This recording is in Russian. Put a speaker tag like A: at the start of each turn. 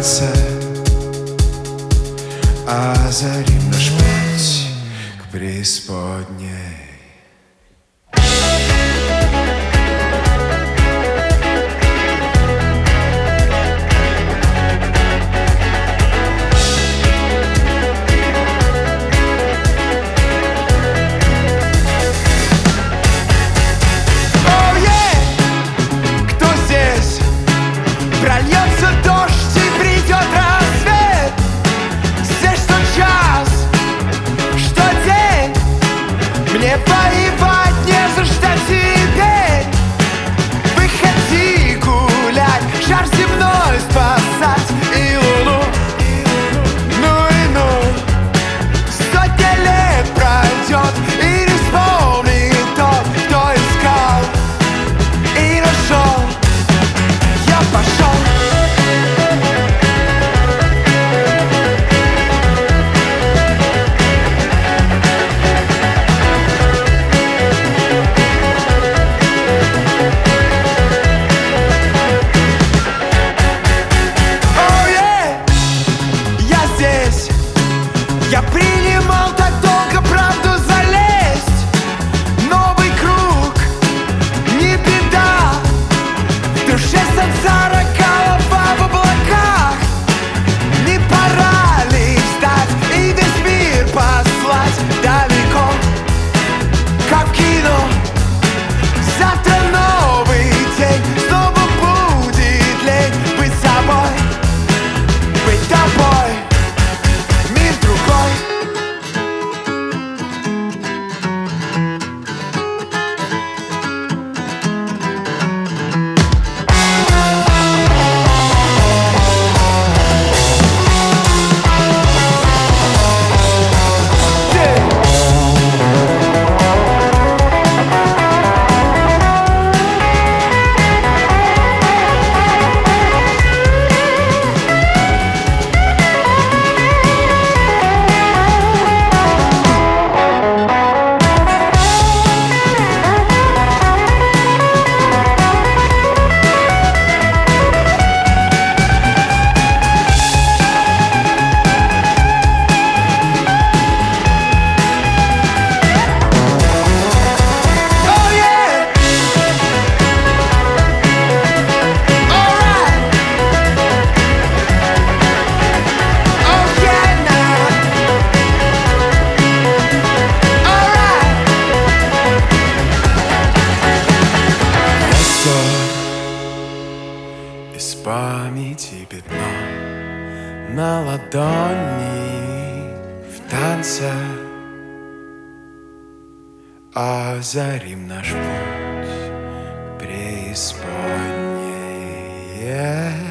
A: танце озарим наш путь к преисподней.
B: Мне воевать не за что теперь. Выходи гулять, шар земной спасать и луну. Ну и ну, сотня лет пройдет и не вспомнит тот, кто искал и нашел. Я пошел. Я принимал так долго правду залезть. Новый круг, не беда. В душе сансара, голова в облаках. Не пора ли встать и весь мир послать далеко, как в кино? Завтра новый день, снова будет лень быть собой, быть тобой.
A: Из памяти пятно на ладони в танце озарим наш путь к преисподней.